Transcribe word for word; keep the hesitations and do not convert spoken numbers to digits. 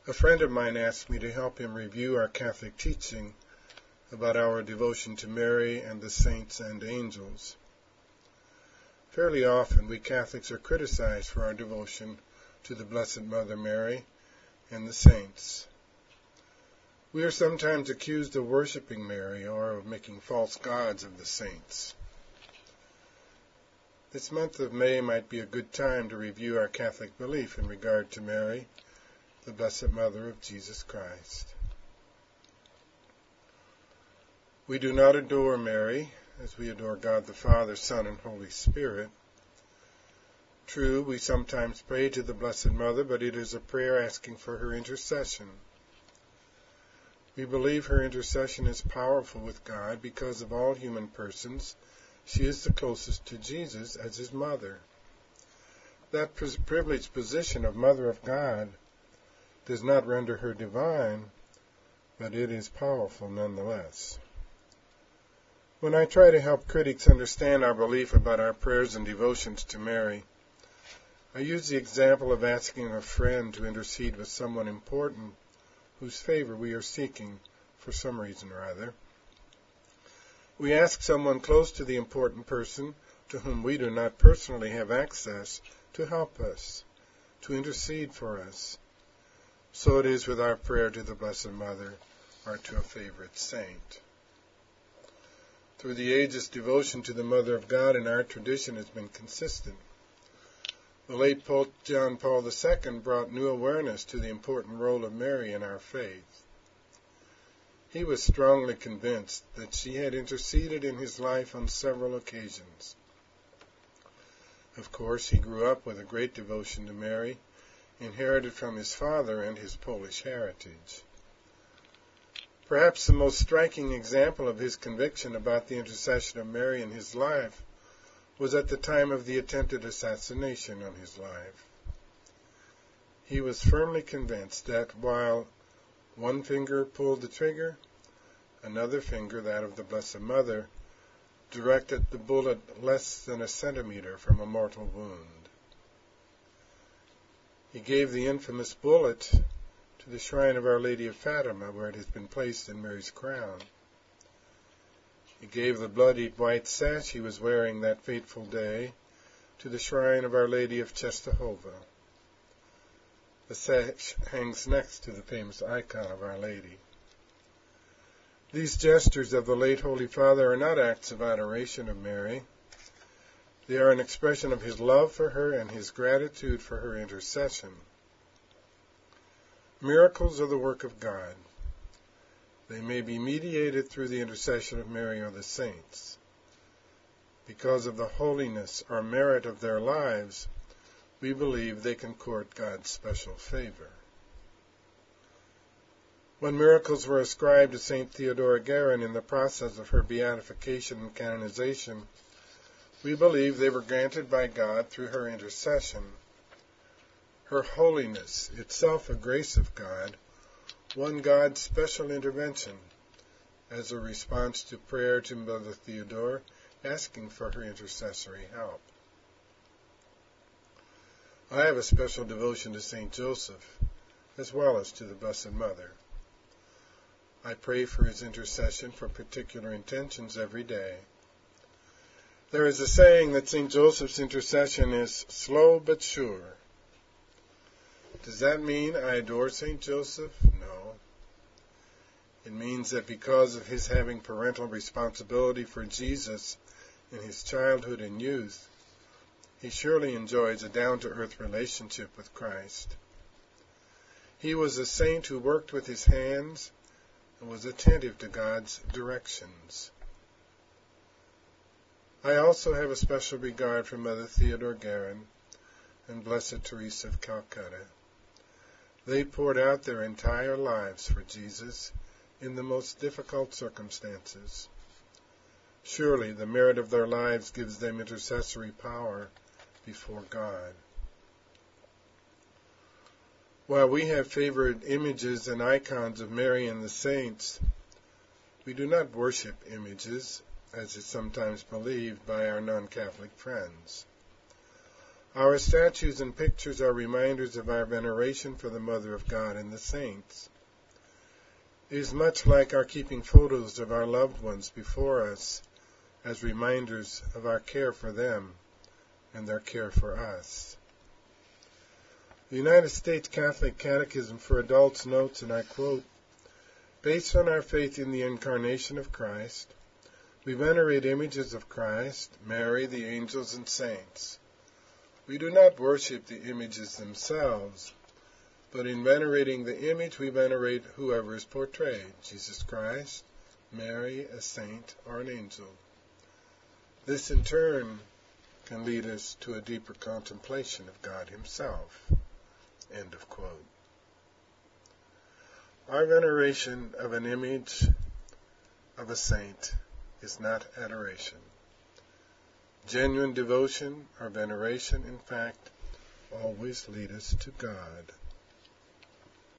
A friend of mine asked me to help him review our Catholic teaching about our devotion to Mary and the saints and angels. Fairly often we Catholics are criticized for our devotion to the Blessed Mother Mary and the saints. We are sometimes accused of worshiping Mary or of making false gods of the saints. This month of May might be a good time to review our Catholic belief in regard to Mary, the Blessed Mother of Jesus Christ. We do not adore Mary as we adore God the Father, Son, and Holy Spirit. True, we sometimes pray to the Blessed Mother, but it is a prayer asking for her intercession. We believe her intercession is powerful with God because of all human persons. She is the closest to Jesus as his mother. That privileged position of Mother of God does not render her divine, but it is powerful nonetheless. When I try to help critics understand our belief about our prayers and devotions to Mary, I use the example of asking a friend to intercede with someone important whose favor we are seeking for some reason or other. We ask someone close to the important person to whom we do not personally have access to help us, to intercede for us. So it is with our prayer to the Blessed Mother or to a favorite saint. Through the ages, devotion to the Mother of God in our tradition has been consistent. The late Pope John Paul the Second brought new awareness to the important role of Mary in our faith. He was strongly convinced that she had interceded in his life on several occasions. Of course, he grew up with a great devotion to Mary, inherited from his father and his Polish heritage. Perhaps the most striking example of his conviction about the intercession of Mary in his life was at the time of the attempted assassination on his life. He was firmly convinced that while one finger pulled the trigger, another finger, that of the Blessed Mother, directed the bullet less than a centimeter from a mortal wound. He gave the infamous bullet to the shrine of Our Lady of Fatima, where it has been placed in Mary's crown. He gave the bloodied white sash he was wearing that fateful day to the shrine of Our Lady of Czestochowa. The sash hangs next to the famous icon of Our Lady. These gestures of the late Holy Father are not acts of adoration of Mary. They are an expression of his love for her and his gratitude for her intercession. Miracles are the work of God. They may be mediated through the intercession of Mary or the saints. Because of the holiness or merit of their lives, we believe they can court God's special favor. When miracles were ascribed to Saint Theodora Guerin in the process of her beatification and canonization, we believe they were granted by God through her intercession. Her holiness, itself a grace of God, won God's special intervention as a response to prayer to Mother Theodora, asking for her intercessory help. I have a special devotion to Saint Joseph, as well as to the Blessed Mother. I pray for his intercession for particular intentions every day. There is a saying that Saint Joseph's intercession is slow but sure. Does that mean I adore Saint Joseph? No. It means that because of his having parental responsibility for Jesus in his childhood and youth, he surely enjoys a down-to-earth relationship with Christ. He was a saint who worked with his hands and was attentive to God's directions. I also have a special regard for Mother Theodora Guerin and Blessed Teresa of Calcutta. They poured out their entire lives for Jesus in the most difficult circumstances. Surely the merit of their lives gives them intercessory power before God. While we have favored images and icons of Mary and the saints, we do not worship images, as is sometimes believed by our non-Catholic friends. Our statues and pictures are reminders of our veneration for the Mother of God and the saints. It is much like our keeping photos of our loved ones before us as reminders of our care for them and their care for us. The United States Catholic Catechism for Adults notes, and I quote, "Based on our faith in the incarnation of Christ, we venerate images of Christ, Mary, the angels, and saints. We do not worship the images themselves, but in venerating the image, we venerate whoever is portrayed, Jesus Christ, Mary, a saint, or an angel. This, in turn, can lead us to a deeper contemplation of God himself." End of quote. Our veneration of an image of a saint is not adoration. Genuine devotion or veneration, in fact, always lead us to God.